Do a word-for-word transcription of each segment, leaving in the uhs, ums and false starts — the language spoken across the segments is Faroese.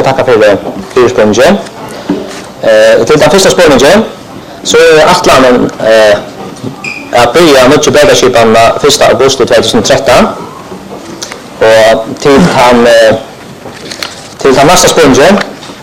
takka för fyrspåringen. Eh, till den första spåringen så är Atlanten eh, att börja mycket bägarskipan första augusti tjugohundratretton och till han eh, till den nästa spåringen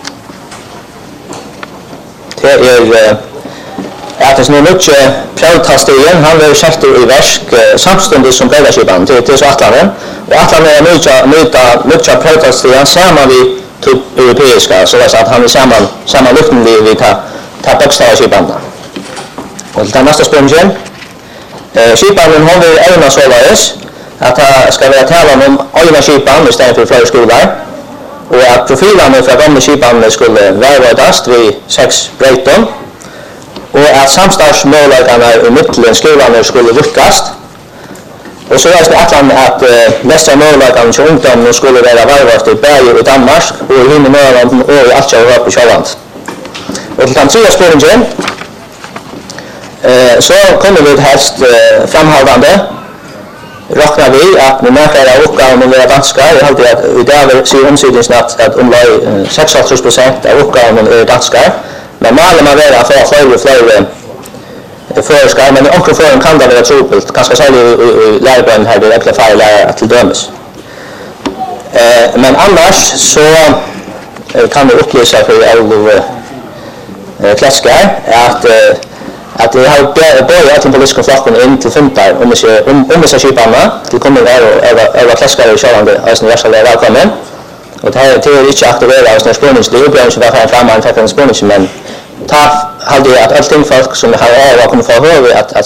det är eh, att det är mycket prövtastegen han vill sätta i verk eh, samståndigt som bägarskipan till, till så Atlanten och Atlanten är mycket mycket mycket prövtastegen samman vi typ europeiska så att han är samman samman luften vi vi tar tar bokstavskipan och den nästa spåringen eh, skipan har vi ägna således att det ska vara talan om öjna skipan istället för flera skolor och att profilerna för gamla skipan skulle värvadast vid sex breyton och att samstarfsmöjligheterna i mitten skolan skulle lyckas och så är det Atlan att eh, nästa möjligheterna till ungdomen skulle vara värvast i Berge i Danmark och i Himmel och i Altsja Europa i Själland och till den tredje spåringen eh, så kommer vi helst eh, framhållande räknar vi att med märkare av uppgaven att vara danskar. Jag hade att i dag ser omsydningen att, att omlag sextioåtta procent av uppgaven är danskar. Men målet man vara för att fler och fler förskar, men också för en kan det vara trubbelt. Ganska särskilt i lärarbönen här, det är enkla färre lärare till dömes. Eh, men annars så eh, kan vi upplysa för alla eh, kläskar att eh, att det har börjat den politiska flocken in till femtar om vi om om vi ska skiparna till kommer där och över klaskare i Själland alltså nästa är välkommen och det här är inte aktuellt alltså när spårnings det är ju så därför fram man tar en spårning men ta hade att allting folk som har är kommer få höra att